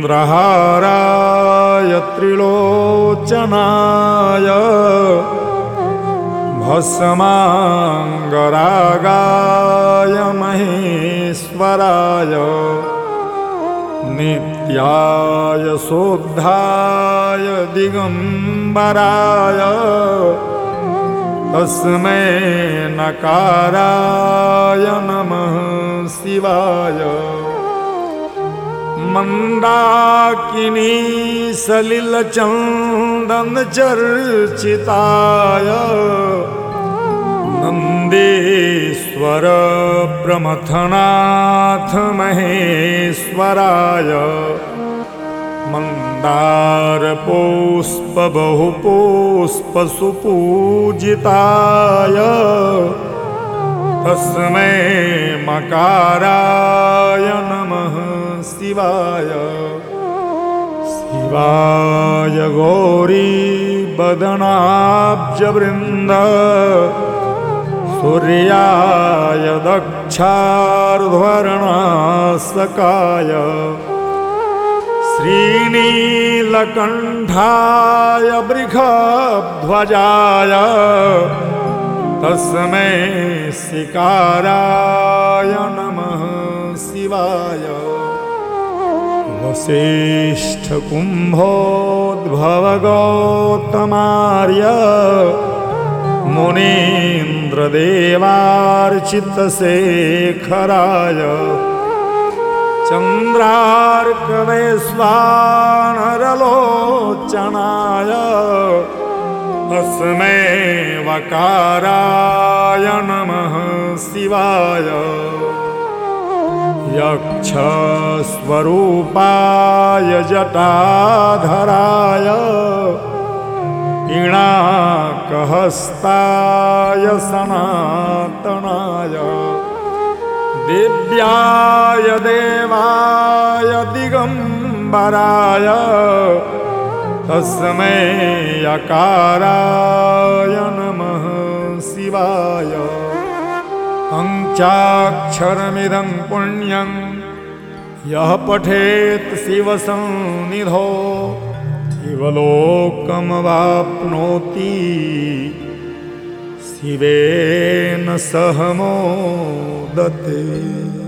चन्द्रहाराय त्रिलोचनाय भस्माङ्गरागाय महेश्वराय नित्याय शोद्धाय दिगम्बराय तस्मै नकाराय नमः शिवाय। मंदाकिनी सलिलचन्दन चर्चिताय नंदेश्वर प्रमथनाथ महेश्वराय मंदार पुष्प बहुपुष्प सुपूजिताय तस्मै मकाराय नमः शिवाय। शिवाय गौरी बदनाब्जवृन्द सूर्याय दक्षार्ध्वर्णासकाय श्रीनीलकण्ठाय वृषभध्वजाय तस्मै शिकाराय नमः शिवाय। वसिष्ठकुम्भोद्भवगौतमार्य मुनीन्द्रदेवार्चितशेखराय चन्द्रार्कवैश्वानरलोचनाय तस्मै वकाराय नमः शिवाय। यक्षस्वरूपाय जटाधराय पिनाकहस्ताय सनातनाय दिव्याय देवाय दिगम्बराय तस्मै यकाराय नमः शिवाय। पञ्चाक्षरमिदं पुण्यं यः पठेत् शिवसन्निधौ शिवलोकमवाप्नोति शिवेन सह मोदते।